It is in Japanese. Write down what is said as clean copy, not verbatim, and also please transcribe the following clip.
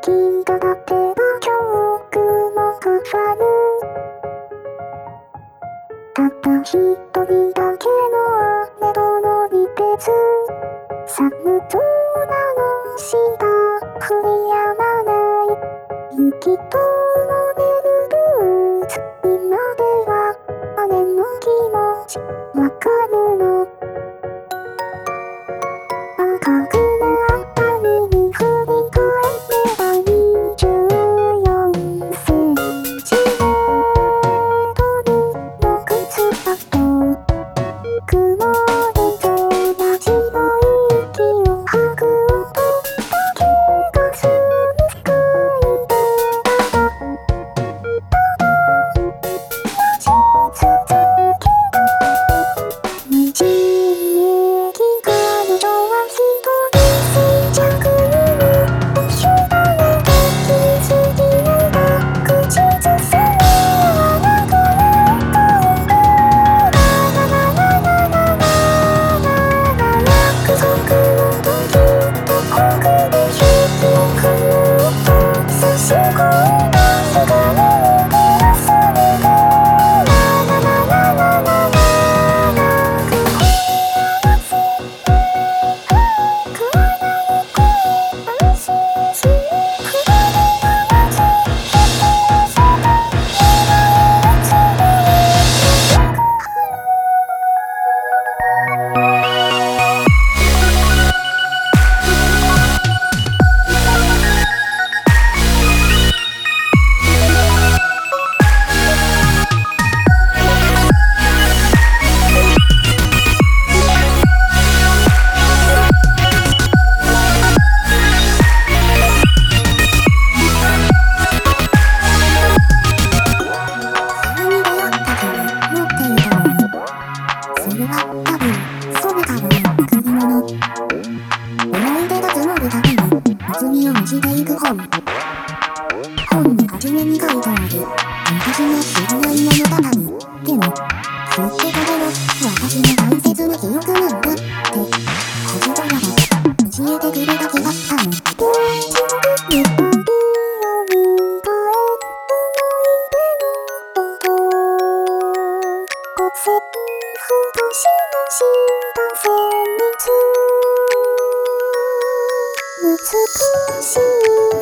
きただけが曲も重なる。たった一人だけの雨どの離別。寒そうなの下降り止まない雪ともめるブーツ。今では姉の気持ちわかるの。赤くなった海に振り返れば24センチメートルの靴だと雲で空白の息を吐く音だけがする世界でただ待ち続けた道行き彼女は一人静寂にも一緒だねできすぎないが口ずさむあなたの声ララララララララ約束の時どこかで引きを踏むと差し込んだ世界を照らすねがララララララララそれは多分それからの贈り物。思い出が積もるたびに厚みを増していく本に初めに書いてある私の知らない物語。でも知ってたけど私の大切な記憶なんだって星空が教えてくれた気がしたの。もう一度旅を迎える思い出の音五線ふとしました旋律美しい